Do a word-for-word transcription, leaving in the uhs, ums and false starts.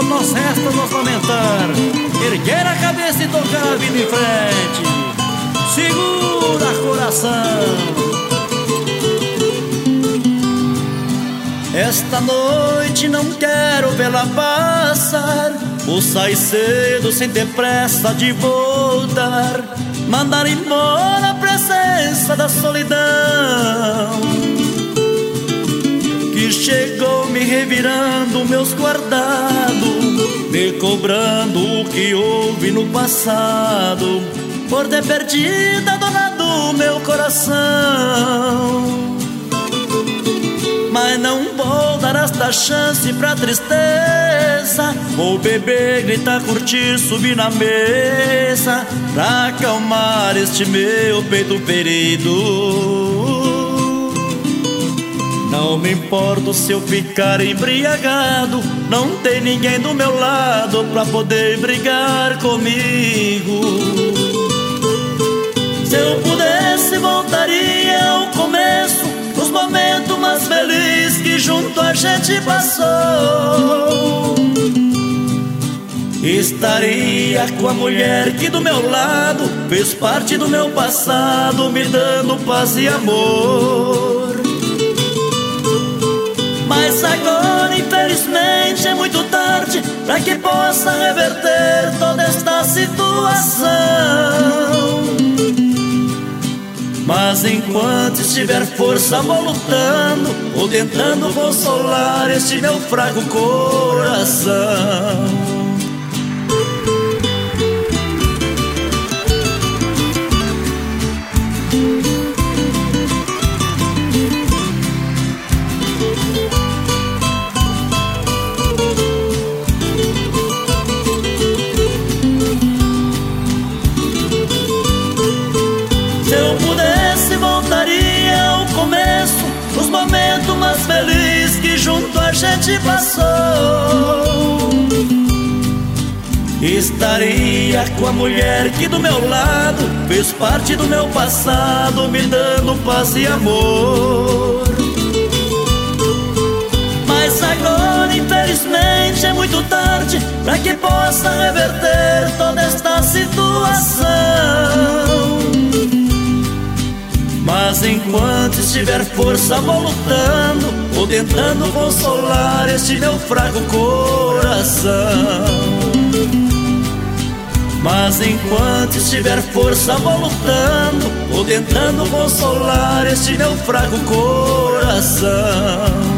nós resta nos lamentar, erguer a cabeça e tocar a vida em frente. Segura, coração. Esta noite não quero vê-la passar. Vou sair cedo sem ter pressa de voltar, mandar embora a presença da solidão que chegou me revirando meus guardados, me cobrando o que houve no passado, por ter perdido a dona do meu coração. Mas não vou dar esta chance pra tristeza. Vou beber, gritar, curtir, subir na mesa, pra acalmar este meu peito ferido. Não me importo se eu ficar embriagado, não tem ninguém do meu lado pra poder brigar comigo. Se eu pudesse, voltaria ao começo, nos momentos mais felizes que junto a gente passou. Estaria com a mulher que do meu lado fez parte do meu passado, me dando paz e amor. Mas agora, infelizmente, é muito tarde para que possa reverter toda esta situação. Mas enquanto estiver força, vou lutando, vou tentando consolar este meu fraco coração. Se eu pudesse, voltaria ao começo, nos momentos mais felizes que junto a gente passou. Estaria com a mulher que do meu lado fez parte do meu passado, me dando paz e amor. Mas agora, infelizmente, é muito tarde para que possa reverter toda esta situação. Mas enquanto estiver força, vou lutando, vou tentando consolar este meu fraco coração. Mas enquanto estiver força, vou lutando, vou tentando consolar este meu fraco coração.